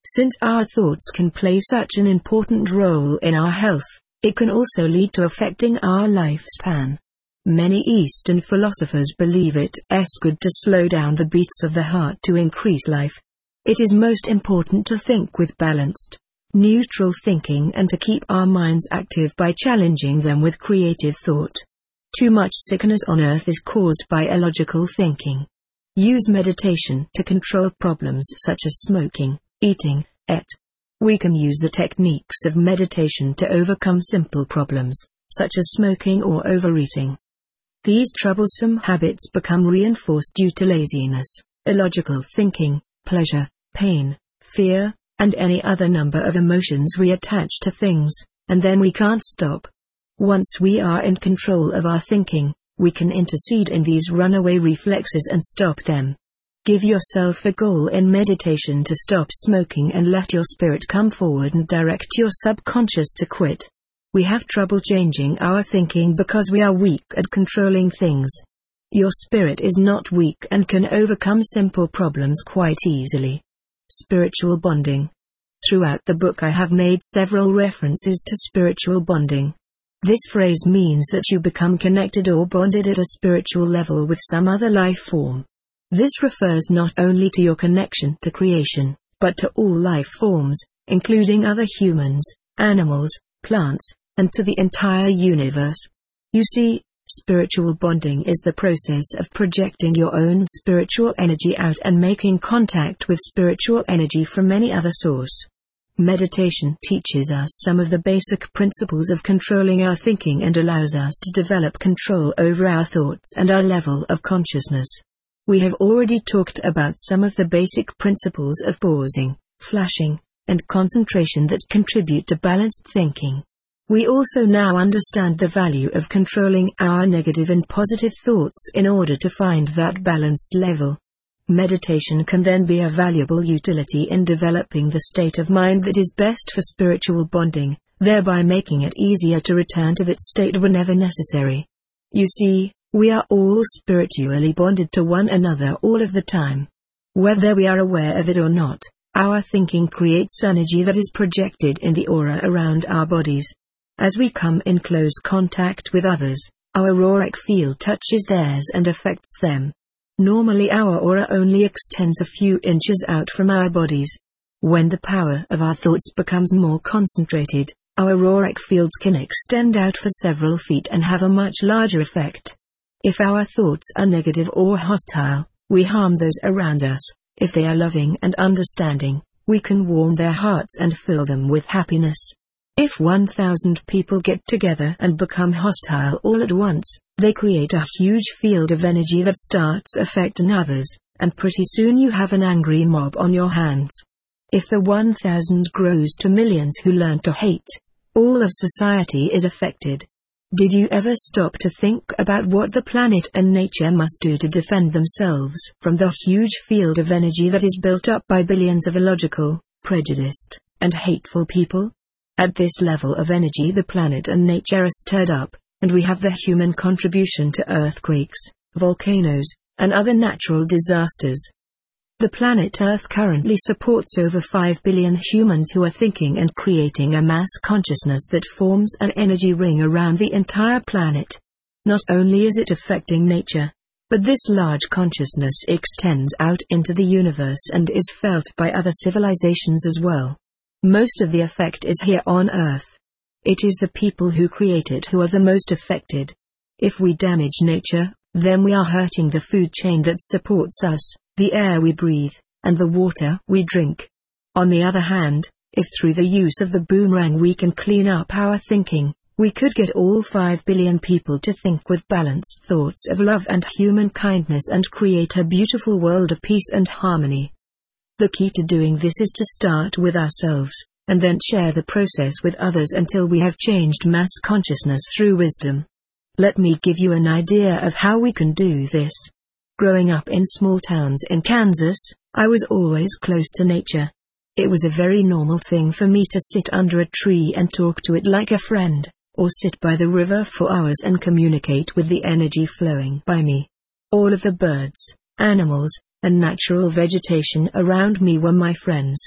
Since our thoughts can play such an important role in our health, it can also lead to affecting our lifespan. Many Eastern philosophers believe it's good to slow down the beats of the heart to increase life. It is most important to think with balanced, neutral thinking and to keep our minds active by challenging them with creative thought. Too much sickness on earth is caused by illogical thinking. Use meditation to control problems such as smoking, eating, etc. We can use the techniques of meditation to overcome simple problems, such as smoking or overeating. These troublesome habits become reinforced due to laziness, illogical thinking, pleasure, pain, fear, and any other number of emotions we attach to things, and then we can't stop. Once we are in control of our thinking, we can intercede in these runaway reflexes and stop them. Give yourself a goal in meditation to stop smoking and let your spirit come forward and direct your subconscious to quit. We have trouble changing our thinking because we are weak at controlling things. Your spirit is not weak and can overcome simple problems quite easily. Spiritual bonding. Throughout the book I have made several references to spiritual bonding. This phrase means that you become connected or bonded at a spiritual level with some other life form. This refers not only to your connection to creation, but to all life forms, including other humans, animals, plants, and to the entire universe. You see, spiritual bonding is the process of projecting your own spiritual energy out and making contact with spiritual energy from any other source. Meditation teaches us some of the basic principles of controlling our thinking and allows us to develop control over our thoughts and our level of consciousness. We have already talked about some of the basic principles of pausing, flashing, and concentration that contribute to balanced thinking. We also now understand the value of controlling our negative and positive thoughts in order to find that balanced level. Meditation can then be a valuable utility in developing the state of mind that is best for spiritual bonding, thereby making it easier to return to that state whenever necessary. You see, we are all spiritually bonded to one another all of the time. Whether we are aware of it or not, our thinking creates energy that is projected in the aura around our bodies. As we come in close contact with others, our auric field touches theirs and affects them. Normally our aura only extends a few inches out from our bodies. When the power of our thoughts becomes more concentrated, our auric fields can extend out for several feet and have a much larger effect. If our thoughts are negative or hostile, we harm those around us. If they are loving and understanding, we can warm their hearts and fill them with happiness. If 1,000 people get together and become hostile all at once, they create a huge field of energy that starts affecting others, and pretty soon you have an angry mob on your hands. If the 1,000 grows to millions who learn to hate, all of society is affected. Did you ever stop to think about what the planet and nature must do to defend themselves from the huge field of energy that is built up by billions of illogical, prejudiced, and hateful people? At this level of energy the planet and nature are stirred up, and we have the human contribution to earthquakes, volcanoes, and other natural disasters. The planet Earth currently supports over 5 billion humans who are thinking and creating a mass consciousness that forms an energy ring around the entire planet. Not only is it affecting nature, but this large consciousness extends out into the universe and is felt by other civilizations as well. Most of the effect is here on Earth. It is the people who create it who are the most affected. If we damage nature, then we are hurting the food chain that supports us, the air we breathe, and the water we drink. On the other hand, if through the use of the boomerang we can clean up our thinking, we could get all 5 billion people to think with balanced thoughts of love and human kindness and create a beautiful world of peace and harmony. The key to doing this is to start with ourselves, and then share the process with others until we have changed mass consciousness through wisdom. Let me give you an idea of how we can do this. Growing up in small towns in Kansas, I was always close to nature. It was a very normal thing for me to sit under a tree and talk to it like a friend, or sit by the river for hours and communicate with the energy flowing by me. All of the birds, animals, and natural vegetation around me were my friends.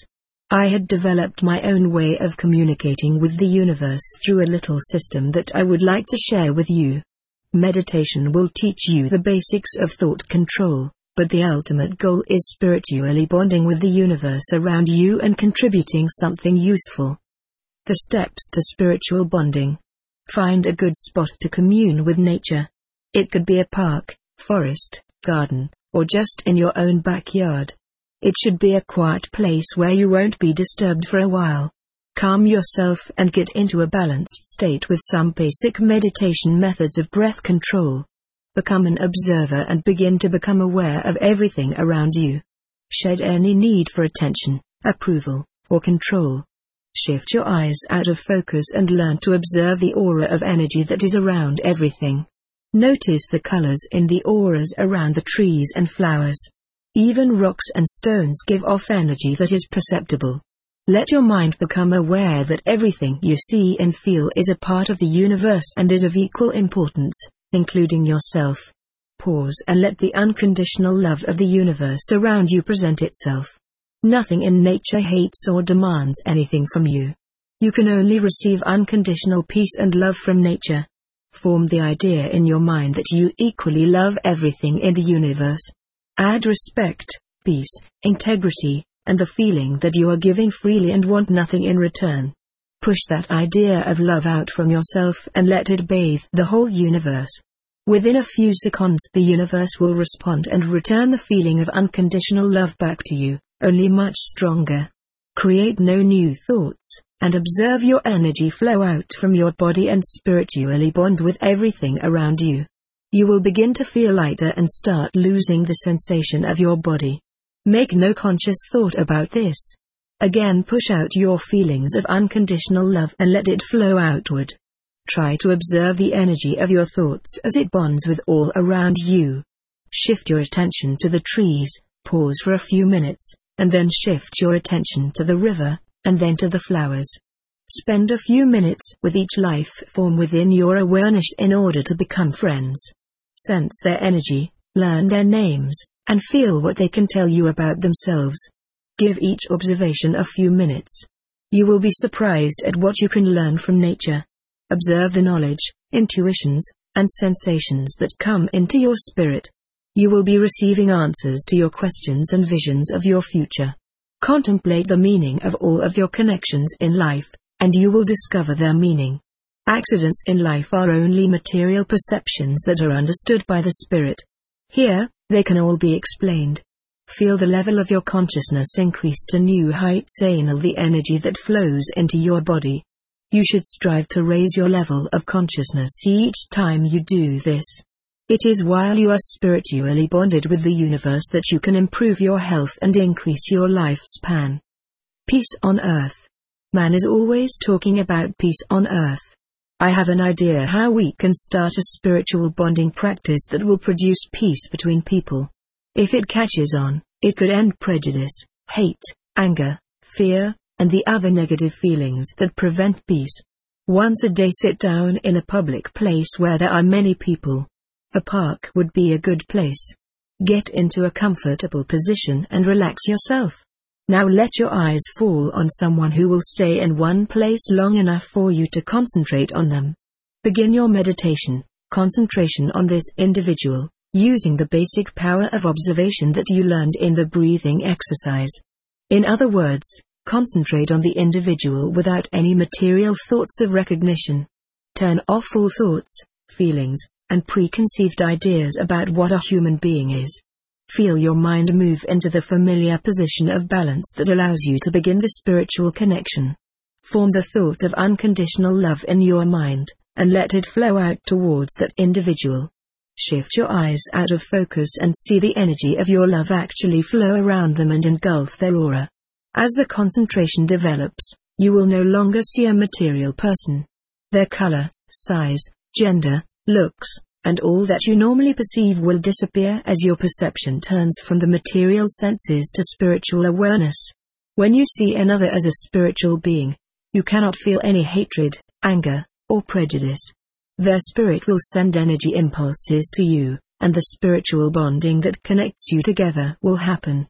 I had developed my own way of communicating with the universe through a little system that I would like to share with you. Meditation will teach you the basics of thought control, but the ultimate goal is spiritually bonding with the universe around you and contributing something useful. The steps to spiritual bonding. Find a good spot to commune with nature. It could be a park, forest, garden, or just in your own backyard. It should be a quiet place where you won't be disturbed for a while. Calm yourself and get into a balanced state with some basic meditation methods of breath control. Become an observer and begin to become aware of everything around you. Shed any need for attention, approval, or control. Shift your eyes out of focus and learn to observe the aura of energy that is around everything. Notice the colors in the auras around the trees and flowers. Even rocks and stones give off energy that is perceptible. Let your mind become aware that everything you see and feel is a part of the universe and is of equal importance, including yourself. Pause and let the unconditional love of the universe around you present itself. Nothing in nature hates or demands anything from you. You can only receive unconditional peace and love from nature. Form the idea in your mind that you equally love everything in the universe. Add respect, peace, integrity, and the feeling that you are giving freely and want nothing in return. Push that idea of love out from yourself and let it bathe the whole universe. Within a few seconds, the universe will respond and return the feeling of unconditional love back to you, only much stronger. Create no new thoughts, and observe your energy flow out from your body and spiritually bond with everything around you. You will begin to feel lighter and start losing the sensation of your body. Make no conscious thought about this. Again, push out your feelings of unconditional love and let it flow outward. Try to observe the energy of your thoughts as it bonds with all around you. Shift your attention to the trees, pause for a few minutes, and then shift your attention to the river, and then to the flowers. Spend a few minutes with each life form within your awareness in order to become friends. Sense their energy, learn their names, and feel what they can tell you about themselves. Give each observation a few minutes. You will be surprised at what you can learn from nature. Observe the knowledge, intuitions, and sensations that come into your spirit. You will be receiving answers to your questions and visions of your future. Contemplate the meaning of all of your connections in life, and you will discover their meaning. Accidents in life are only material perceptions that are understood by the spirit. Here, they can all be explained. Feel the level of your consciousness increase to new heights and the energy that flows into your body. You should strive to raise your level of consciousness each time you do this. It is while you are spiritually bonded with the universe that you can improve your health and increase your lifespan. Peace on Earth. Man is always talking about peace on Earth. I have an idea how we can start a spiritual bonding practice that will produce peace between people. If it catches on, it could end prejudice, hate, anger, fear, and the other negative feelings that prevent peace. Once a day, sit down in a public place where there are many people. A park would be a good place. Get into a comfortable position and relax yourself. Now let your eyes fall on someone who will stay in one place long enough for you to concentrate on them. Begin your meditation, concentration on this individual, using the basic power of observation that you learned in the breathing exercise. In other words, concentrate on the individual without any material thoughts of recognition. Turn off all thoughts, feelings, and preconceived ideas about what a human being is. Feel your mind move into the familiar position of balance that allows you to begin the spiritual connection. Form the thought of unconditional love in your mind, and let it flow out towards that individual. Shift your eyes out of focus and see the energy of your love actually flow around them and engulf their aura. As the concentration develops, you will no longer see a material person. Their color, size, gender, looks, and all that you normally perceive will disappear as your perception turns from the material senses to spiritual awareness. When you see another as a spiritual being, you cannot feel any hatred, anger, or prejudice. Their spirit will send energy impulses to you, and the spiritual bonding that connects you together will happen.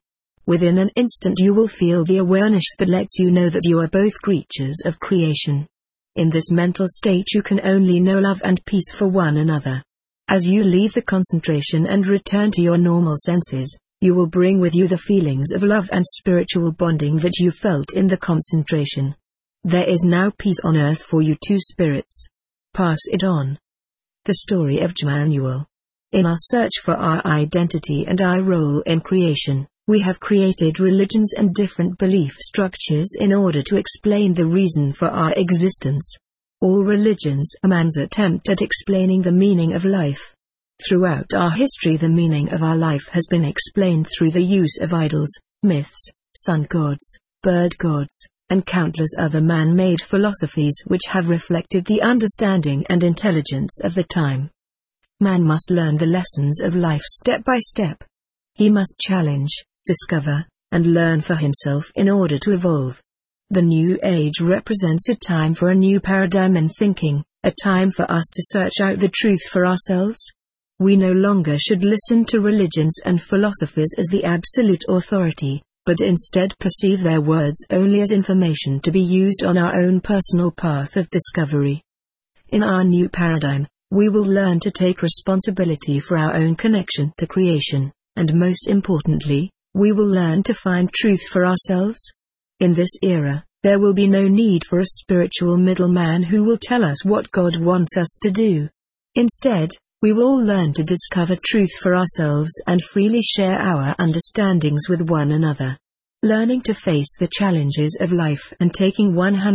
Within an instant you will feel the awareness that lets you know that you are both creatures of creation. In this mental state you can only know love and peace for one another. As you leave the concentration and return to your normal senses, you will bring with you the feelings of love and spiritual bonding that you felt in the concentration. There is now peace on earth for you two spirits. Pass it on. The story of Jmanuel. In our search for our identity and our role in creation, we have created religions and different belief structures in order to explain the reason for our existence. All religions are man's attempt at explaining the meaning of life. Throughout our history, the meaning of our life has been explained through the use of idols, myths, sun gods, bird gods, and countless other man-made philosophies which have reflected the understanding and intelligence of the time. Man must learn the lessons of life step by step. He must challenge, discover, and learn for himself in order to evolve. The New Age represents a time for a new paradigm in thinking, a time for us to search out the truth for ourselves. We no longer should listen to religions and philosophers as the absolute authority, but instead perceive their words only as information to be used on our own personal path of discovery. In our new paradigm, we will learn to take responsibility for our own connection to creation, and most importantly, we will learn to find truth for ourselves. In this era, there will be no need for a spiritual middleman who will tell us what God wants us to do. Instead, we will all learn to discover truth for ourselves and freely share our understandings with one another. Learning to face the challenges of life and taking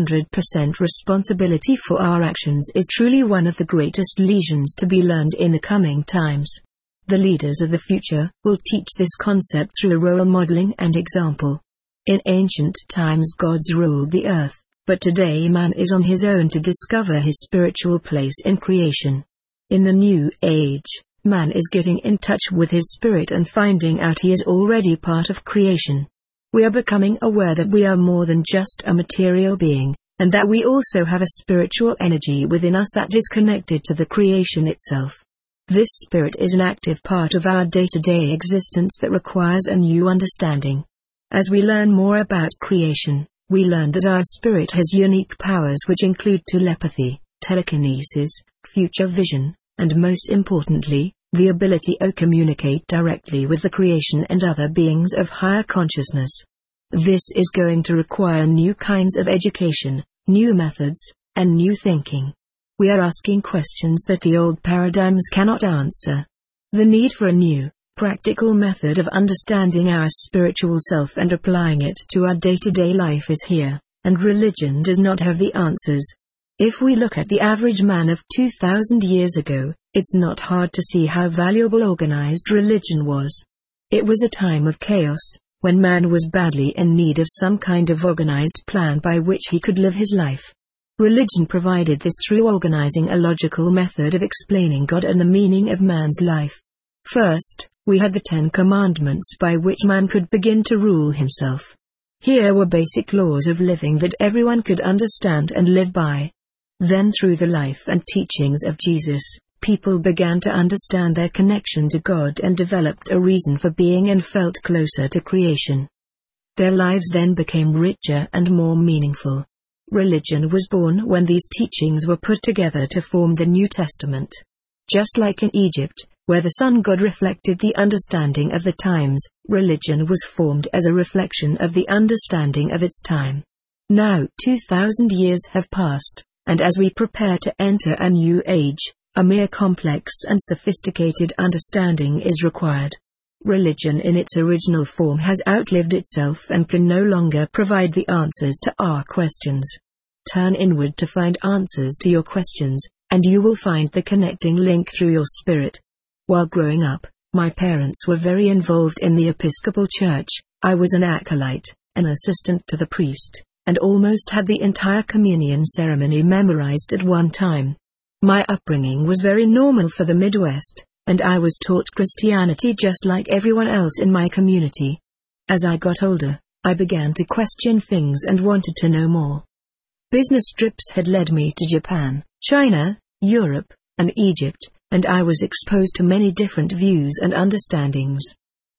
100% responsibility for our actions is truly one of the greatest lessons to be learned in the coming times. The leaders of the future will teach this concept through role modeling and example. In ancient times gods ruled the earth, but today man is on his own to discover his spiritual place in creation. In the new age, man is getting in touch with his spirit and finding out he is already part of creation. We are becoming aware that we are more than just a material being, and that we also have a spiritual energy within us that is connected to the creation itself. This spirit is an active part of our day-to-day existence that requires a new understanding. As we learn more about creation, we learn that our spirit has unique powers which include telepathy, telekinesis, future vision, and most importantly, the ability to communicate directly with the creation and other beings of higher consciousness. This is going to require new kinds of education, new methods, and new thinking. We are asking questions that the old paradigms cannot answer. The need for a new, practical method of understanding our spiritual self and applying it to our day-to-day life is here, and religion does not have the answers. If we look at the average man of 2,000 years ago, it's not hard to see how valuable organized religion was. It was a time of chaos, when man was badly in need of some kind of organized plan by which he could live his life. Religion provided this through organizing a logical method of explaining God and the meaning of man's life. First, we had the 10 Commandments by which man could begin to rule himself. Here were basic laws of living that everyone could understand and live by. Then through the life and teachings of Jesus, people began to understand their connection to God and developed a reason for being and felt closer to creation. Their lives then became richer and more meaningful. Religion was born when these teachings were put together to form the New Testament. Just like in Egypt, where the sun god reflected the understanding of the times, religion was formed as a reflection of the understanding of its time. Now 2,000 years have passed, and as we prepare to enter a new age, a more complex and sophisticated understanding is required. Religion in its original form has outlived itself and can no longer provide the answers to our questions. Turn inward to find answers to your questions, and you will find the connecting link through your spirit. While growing up, my parents were very involved in the Episcopal Church. I was an acolyte, an assistant to the priest, and almost had the entire communion ceremony memorized at one time. My upbringing was very normal for the Midwest, and I was taught Christianity just like everyone else in my community. As I got older, I began to question things and wanted to know more. Business trips had led me to Japan, China, Europe, and Egypt, and I was exposed to many different views and understandings.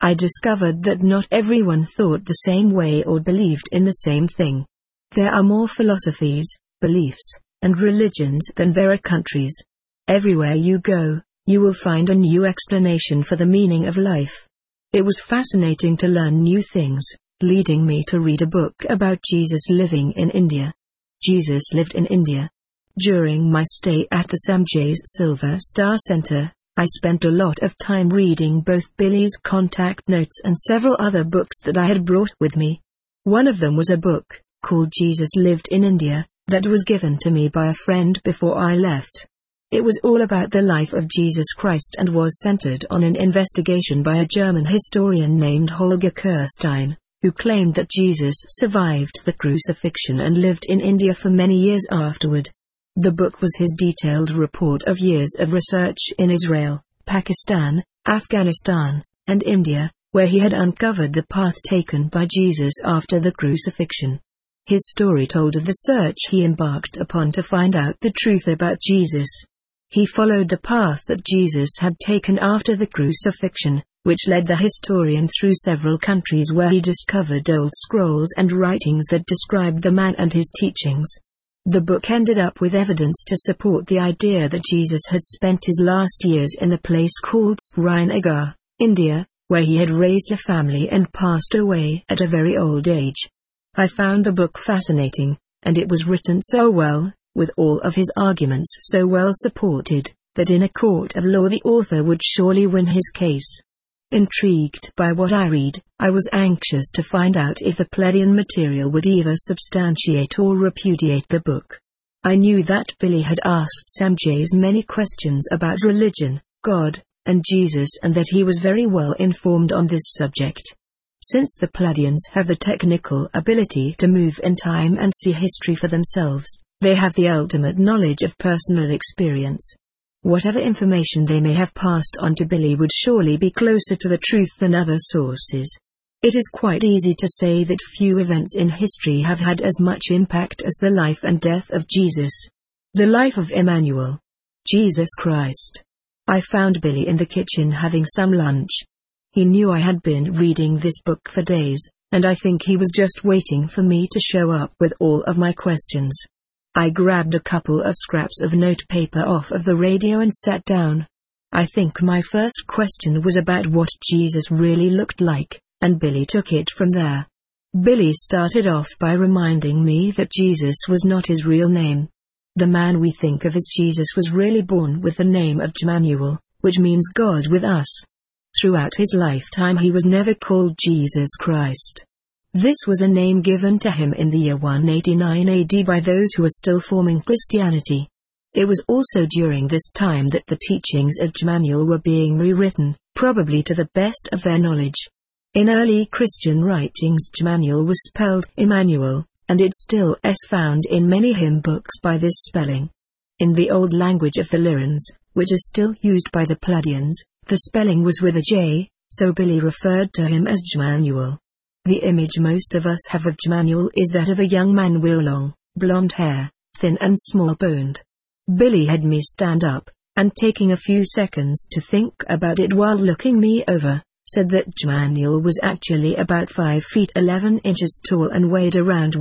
I discovered that not everyone thought the same way or believed in the same thing. There are more philosophies, beliefs, and religions than there are countries. Everywhere you go, you will find a new explanation for the meaning of life. It was fascinating to learn new things, leading me to read a book about Jesus living in India. Jesus lived in India. During my stay at the Samjay's Silver Star Center, I spent a lot of time reading both Billy's contact notes and several other books that I had brought with me. One of them was a book, called Jesus Lived in India, that was given to me by a friend before I left. It was all about the life of Jesus Christ and was centered on an investigation by a German historian named Holger Kirstein, who claimed that Jesus survived the crucifixion and lived in India for many years afterward. The book was his detailed report of years of research in Israel, Pakistan, Afghanistan, and India, where he had uncovered the path taken by Jesus after the crucifixion. His story told of the search he embarked upon to find out the truth about Jesus. He followed the path that Jesus had taken after the crucifixion, which led the historian through several countries where he discovered old scrolls and writings that described the man and his teachings. The book ended up with evidence to support the idea that Jesus had spent his last years in a place called Srinagar, India, where he had raised a family and passed away at a very old age. I found the book fascinating, and it was written so well, with all of his arguments so well supported, that in a court of law the author would surely win his case. Intrigued by what I read, I was anxious to find out if the Pleiadian material would either substantiate or repudiate the book. I knew that Billy had asked Samjay's many questions about religion, God, and Jesus, and that he was very well informed on this subject. Since the Pleiadians have the technical ability to move in time and see history for themselves, they have the ultimate knowledge of personal experience. Whatever information they may have passed on to Billy would surely be closer to the truth than other sources. It is quite easy to say that few events in history have had as much impact as the life and death of Jesus. The life of Emmanuel, Jesus Christ. I found Billy in the kitchen having some lunch. He knew I had been reading this book for days, and I think he was just waiting for me to show up with all of my questions. I grabbed a couple of scraps of notepaper off of the radio and sat down. I think my first question was about what Jesus really looked like, and Billy took it from there. Billy started off by reminding me that Jesus was not his real name. The man we think of as Jesus was really born with the name of Emmanuel, which means God with us. Throughout his lifetime he was never called Jesus Christ. This was a name given to him in the year 189 AD by those who were still forming Christianity. It was also during this time that the teachings of Emmanuel were being rewritten, probably to the best of their knowledge. In early Christian writings Emmanuel was spelled Emmanuel, and it still is found in many hymn books by this spelling. In the old language of the Lyrians, which is still used by the Pleiadians, the spelling was with a J, so Billy referred to him as Emmanuel. The image most of us have of Emmanuel is that of a young man with long, blonde hair, thin and small-boned. Billy had me stand up, and taking a few seconds to think about it while looking me over, said that Emmanuel was actually about 5 feet 11 inches tall and weighed around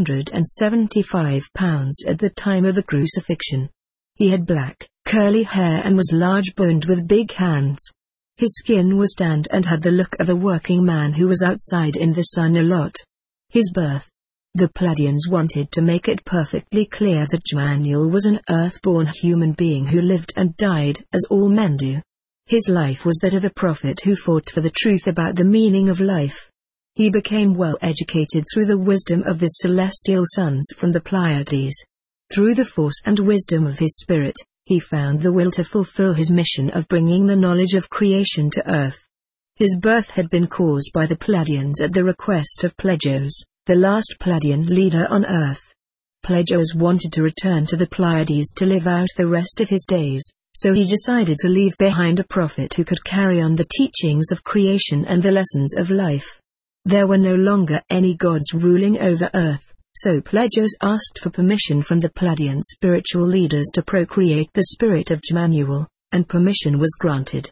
175 pounds at the time of the crucifixion. He had black, curly hair and was large-boned with big hands. His skin was tanned and had the look of a working man who was outside in the sun a lot. His birth. The Pleiadians wanted to make it perfectly clear that Emmanuel was an earth-born human being who lived and died as all men do. His life was that of a prophet who fought for the truth about the meaning of life. He became well educated through the wisdom of the celestial sons from the Pleiades. Through the force and wisdom of his spirit, he found the will to fulfill his mission of bringing the knowledge of creation to earth. His birth had been caused by the Pleiadians at the request of Plegos, the last Pleiadian leader on earth. Plegos wanted to return to the Pleiades to live out the rest of his days, so he decided to leave behind a prophet who could carry on the teachings of creation and the lessons of life. There were no longer any gods ruling over earth. So Plegos asked for permission from the Pleiadian spiritual leaders to procreate the spirit of Emmanuel, and permission was granted.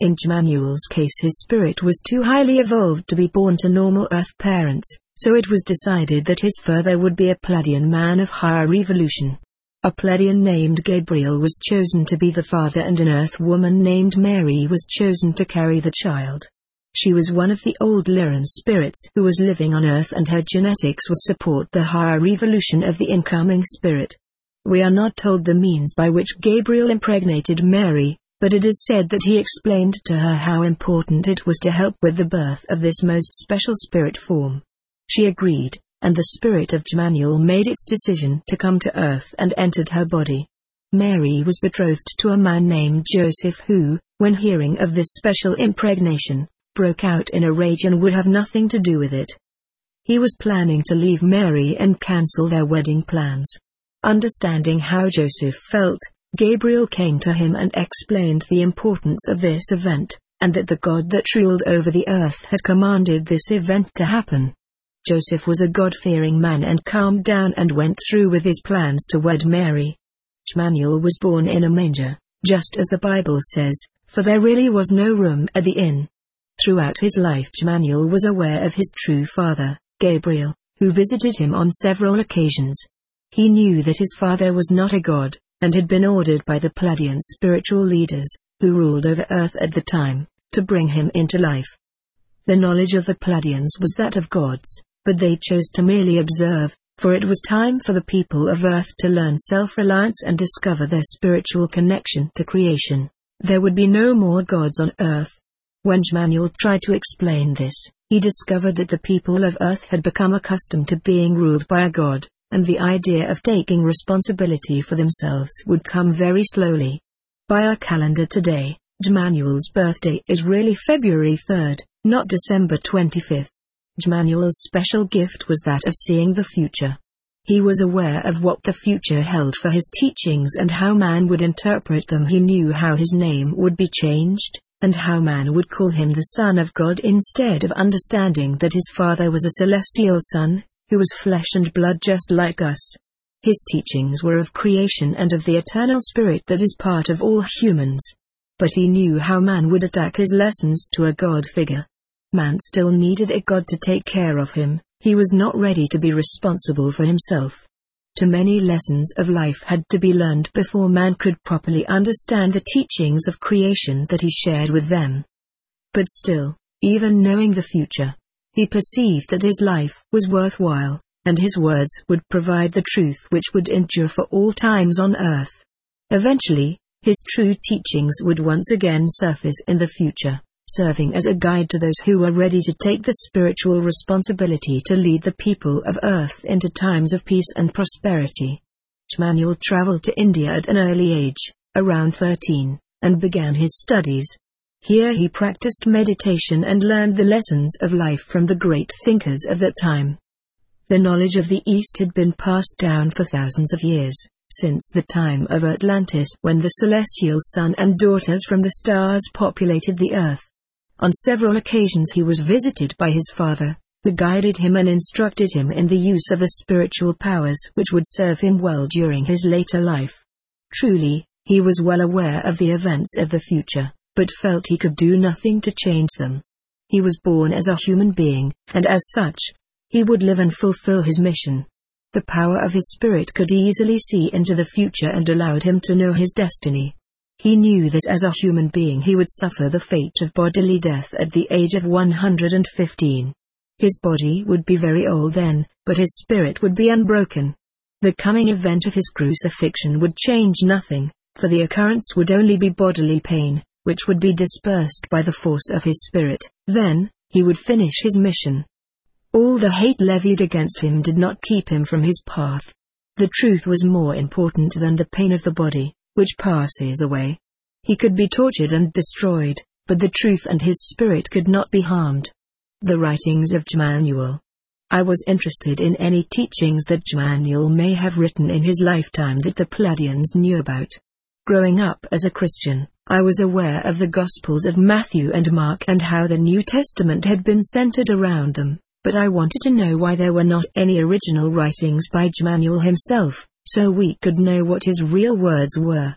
In Jmanuel's case, his spirit was too highly evolved to be born to normal Earth parents, so it was decided that his father would be a Pleiadian man of higher evolution. A Pleiadian named Gabriel was chosen to be the father, and an Earth woman named Mary was chosen to carry the child. She was one of the old Lyran spirits who was living on Earth, and her genetics would support the higher evolution of the incoming spirit. We are not told the means by which Gabriel impregnated Mary, but it is said that he explained to her how important it was to help with the birth of this most special spirit form. She agreed, and the spirit of Jmanuel made its decision to come to Earth and entered her body. Mary was betrothed to a man named Joseph who, when hearing of this special impregnation, broke out in a rage and would have nothing to do with it. He was planning to leave Mary and cancel their wedding plans. Understanding how Joseph felt, Gabriel came to him and explained the importance of this event, and that the God that ruled over the earth had commanded this event to happen. Joseph was a God-fearing man and calmed down and went through with his plans to wed Mary. Jmanuel was born in a manger, just as the Bible says, for there really was no room at the inn. Throughout his life, Jmanuel was aware of his true father, Gabriel, who visited him on several occasions. He knew that his father was not a god, and had been ordered by the Pleiadian spiritual leaders, who ruled over Earth at the time, to bring him into life. The knowledge of the Pleiadians was that of gods, but they chose to merely observe, for it was time for the people of Earth to learn self-reliance and discover their spiritual connection to creation. There would be no more gods on Earth. When Jmanuel tried to explain this, he discovered that the people of Earth had become accustomed to being ruled by a god, and the idea of taking responsibility for themselves would come very slowly. By our calendar today, Jmanuel's birthday is really February 3rd, not December 25th. Jmanuel's special gift was that of seeing the future. He was aware of what the future held for his teachings and how man would interpret them. He knew how his name would be changed, and how man would call him the Son of God instead of understanding that his father was a celestial son, who was flesh and blood just like us. His teachings were of creation and of the eternal spirit that is part of all humans. But he knew how man would adapt his lessons to a God figure. Man still needed a God to take care of him. He was not ready to be responsible for himself. Too many lessons of life had to be learned before man could properly understand the teachings of creation that he shared with them. But still, even knowing the future, he perceived that his life was worthwhile, and his words would provide the truth which would endure for all times on Earth. Eventually, his true teachings would once again surface in the future, serving as a guide to those who are ready to take the spiritual responsibility to lead the people of Earth into times of peace and prosperity. Jmanuel traveled to India at an early age, around 13, and began his studies. Here he practiced meditation and learned the lessons of life from the great thinkers of that time. The knowledge of the East had been passed down for thousands of years, since the time of Atlantis, when the celestial son and daughters from the stars populated the earth. On several occasions he was visited by his father, who guided him and instructed him in the use of the spiritual powers which would serve him well during his later life. Truly, he was well aware of the events of the future, but felt he could do nothing to change them. He was born as a human being, and as such, he would live and fulfill his mission. The power of his spirit could easily see into the future and allowed him to know his destiny. He knew that as a human being he would suffer the fate of bodily death at the age of 115. His body would be very old then, but his spirit would be unbroken. The coming event of his crucifixion would change nothing, for the occurrence would only be bodily pain, which would be dispersed by the force of his spirit. Then, he would finish his mission. All the hate levied against him did not keep him from his path. The truth was more important than the pain of the body, which passes away. He could be tortured and destroyed, but the truth and his spirit could not be harmed. The writings of Jmanuel. I was interested in any teachings that Jmanuel may have written in his lifetime that the Pleiadians knew about. Growing up as a Christian, I was aware of the Gospels of Matthew and Mark and how the New Testament had been centered around them, but I wanted to know why there were not any original writings by Jmanuel himself, so we could know what his real words were.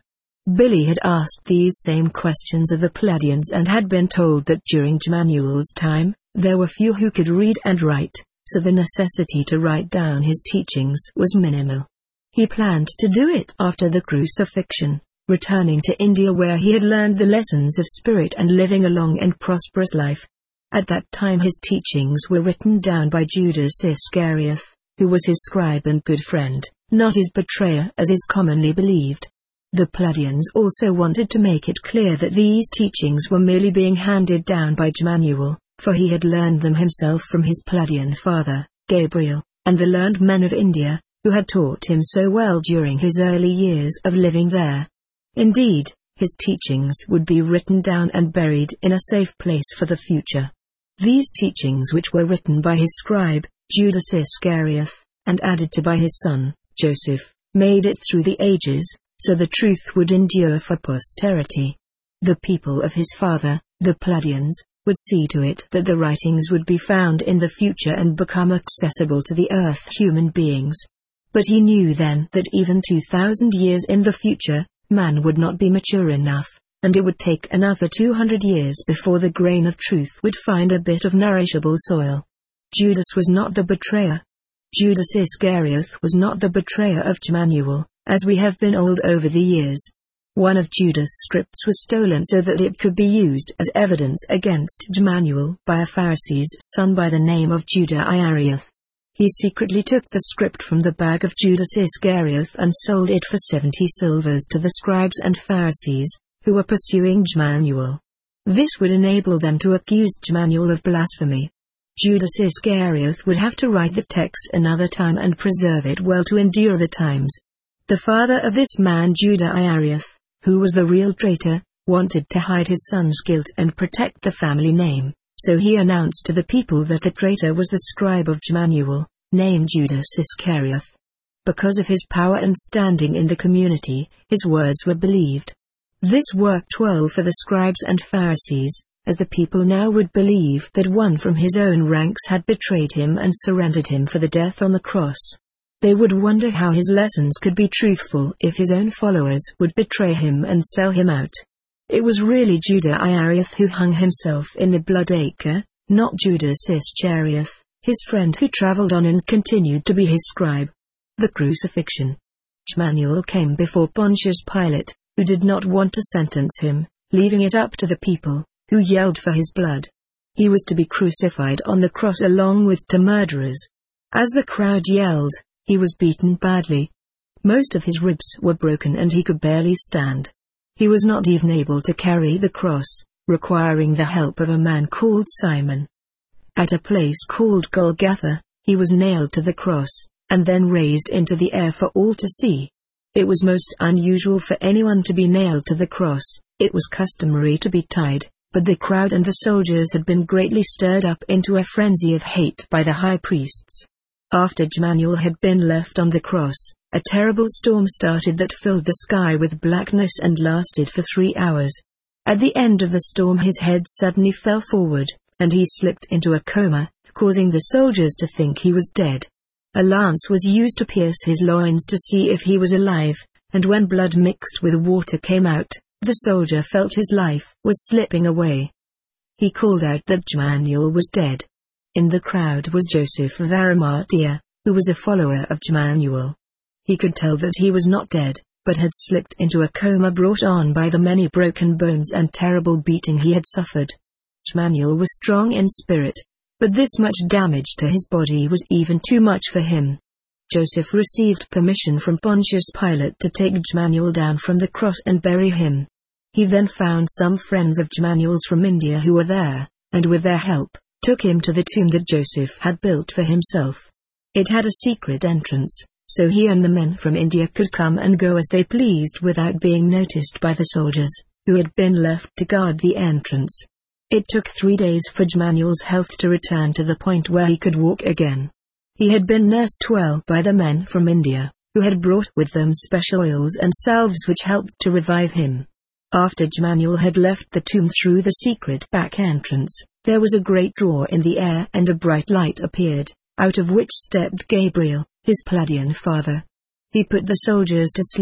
Billy had asked these same questions of the Pleiadians and had been told that during Jemanuel's time, there were few who could read and write, so the necessity to write down his teachings was minimal. He planned to do it after the crucifixion, returning to India where he had learned the lessons of spirit and living a long and prosperous life. At that time his teachings were written down by Judas Iscariot, who was his scribe and good friend, not his betrayer as is commonly believed. The Pleiadians also wanted to make it clear that these teachings were merely being handed down by Jemanuel, for he had learned them himself from his Pleiadian father, Gabriel, and the learned men of India, who had taught him so well during his early years of living there. Indeed, his teachings would be written down and buried in a safe place for the future. These teachings, which were written by his scribe, Judas Iscariot, and added to by his son, Joseph, made it through the ages, so the truth would endure for posterity. The people of his father, the Pleiadians, would see to it that the writings would be found in the future and become accessible to the earth human beings. But he knew then that even 2,000 years in the future, man would not be mature enough, and it would take another 200 years before the grain of truth would find a bit of nourishable soil. Judas was not the betrayer. Judas Iscariot was not the betrayer of Jemanuel, as we have been told over the years. One of Judas' scripts was stolen so that it could be used as evidence against Jemanuel by a Pharisee's son by the name of Judah Iscariot. He secretly took the script from the bag of Judas Iscariot and sold it for 70 silvers to the scribes and Pharisees, who were pursuing Jemanuel. This would enable them to accuse Jemanuel of blasphemy. Judas Iscariot would have to write the text another time and preserve it well to endure the times. The father of this man, Judah Iscariot, who was the real traitor, wanted to hide his son's guilt and protect the family name, so he announced to the people that the traitor was the scribe of Jemanuel, named Judas Iscariot. Because of his power and standing in the community, his words were believed. This worked well for the scribes and Pharisees, as the people now would believe that one from his own ranks had betrayed him and surrendered him for the death on the cross. They would wonder how his lessons could be truthful if his own followers would betray him and sell him out. It was really Judah Iscariot who hung himself in the blood acre, not Judas Iscariot, his friend who traveled on and continued to be his scribe. The crucifixion. Jemanuel came before Pontius Pilate, who did not want to sentence him, leaving it up to the people, who yelled for his blood. He was to be crucified on the cross along with two murderers. As the crowd yelled, he was beaten badly. Most of his ribs were broken and he could barely stand. He was not even able to carry the cross, requiring the help of a man called Simon. At a place called Golgotha, he was nailed to the cross, and then raised into the air for all to see. It was most unusual for anyone to be nailed to the cross. It was customary to be tied, but the crowd and the soldiers had been greatly stirred up into a frenzy of hate by the high priests. After Jemanuel had been left on the cross, a terrible storm started that filled the sky with blackness and lasted for 3 hours. At the end of the storm his head suddenly fell forward, and he slipped into a coma, causing the soldiers to think he was dead. A lance was used to pierce his loins to see if he was alive, and when blood mixed with water came out, the soldier felt his life was slipping away. He called out that Jemanuel was dead. In the crowd was Joseph of Arimathea, who was a follower of Jemanuel. He could tell that he was not dead, but had slipped into a coma brought on by the many broken bones and terrible beating he had suffered. Jemanuel was strong in spirit, but this much damage to his body was even too much for him. Joseph received permission from Pontius Pilate to take Jemanuel down from the cross and bury him. He then found some friends of Jemanuel's from India who were there, and with their help, took him to the tomb that Joseph had built for himself. It had a secret entrance, so he and the men from India could come and go as they pleased without being noticed by the soldiers, who had been left to guard the entrance. It took 3 days for Jemanuel's health to return to the point where he could walk again. He had been nursed well by the men from India, who had brought with them special oils and salves which helped to revive him. After Jemanuel had left the tomb through the secret back entrance, there was a great roar in the air and a bright light appeared, out of which stepped Gabriel, his Pleiadian father. He put the soldiers to sleep,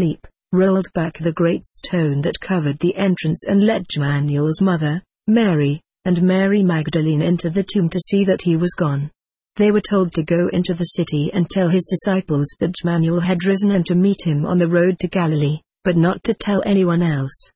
rolled back the great stone that covered the entrance and let Gamaliel's mother, Mary, and Mary Magdalene into the tomb to see that he was gone. They were told to go into the city and tell his disciples that Gamaliel had risen and to meet him on the road to Galilee, but not to tell anyone else.